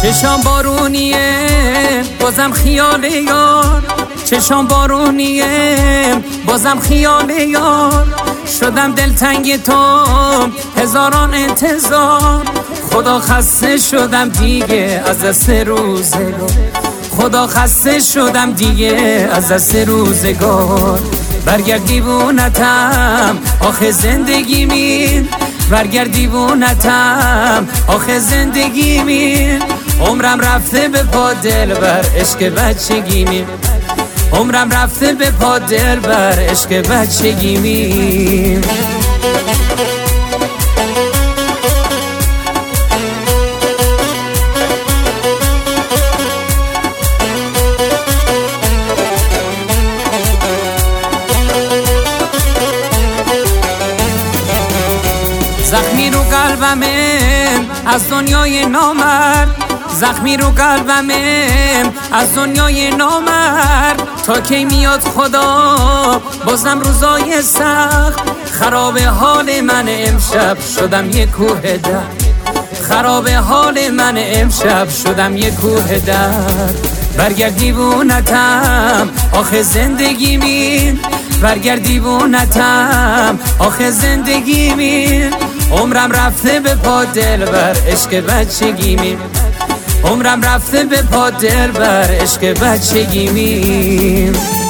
چشام بارونیه بازم خیال یار، چشام بارونیه بازم خیال یار. شدم دلتنگ تو هزاران انتظار، خدا خسته شدم دیگه از دست روزگار، خدا خسته شدم دیگه از دست روزگار. برگرد دیوونتم آخه زندگی مین، برگرد دیوونتم آخه زندگی مین. عمرم رفته به پا دلبر عشق بچگی مین، عمرم رفته به پا دلبر عشق بچگی مین. زخمی رو قلبمه از دنیای نامرد، زخمی رو قلبمه از دنیای نامرد. تا کی میاد خدا بازم روزای سخت، خراب حال من امشب شدم یک کوه درد، خراب حال من امشب شدم یک کوه درد. برگرد دیوونتم آخه زندگی مین، برگرد دیوونتم آخه زندگی مین. عمرم رفته به پا دلبر عشق بچگی مین، عمرم رفته به پا دلبر عشق بچگی مین.